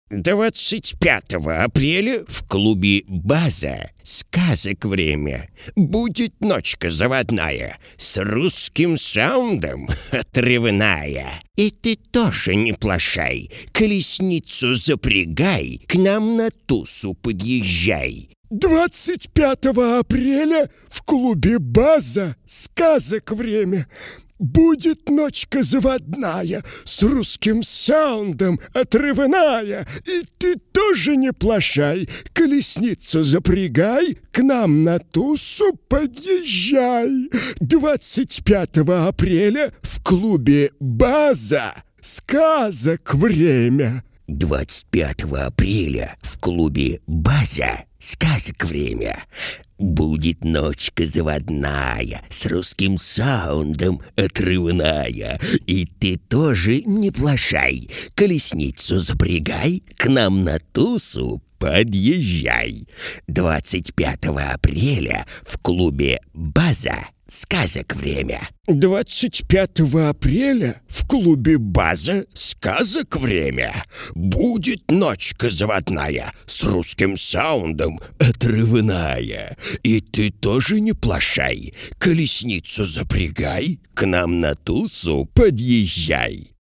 25 апреля в клубе «База» сказок время. Будет ночка заводная с русским саундом отрывная. И ты тоже не плашай, колесницу запрягай, к нам на тусу подъезжай. 25 апреля в клубе «База» сказок время. Будет ночка заводная с русским саундом отрывная. И ты тоже не плашай, колесницу запрягай, к нам на тусу подъезжай. 25 апреля в клубе «База» сказок время. 25 апреля в клубе «База» сказок время. Будет ночка заводная с русским саундом отрывная. И ты тоже не плашай, колесницу запрягай, к нам на тусу подъезжай. 25 апреля в клубе «База» сказок время. 25 апреля в клубе «База» сказок время. Будет ночка заводная с русским саундом отрывная. И ты тоже не плашай, колесницу запрягай, к нам на тусу подъезжай.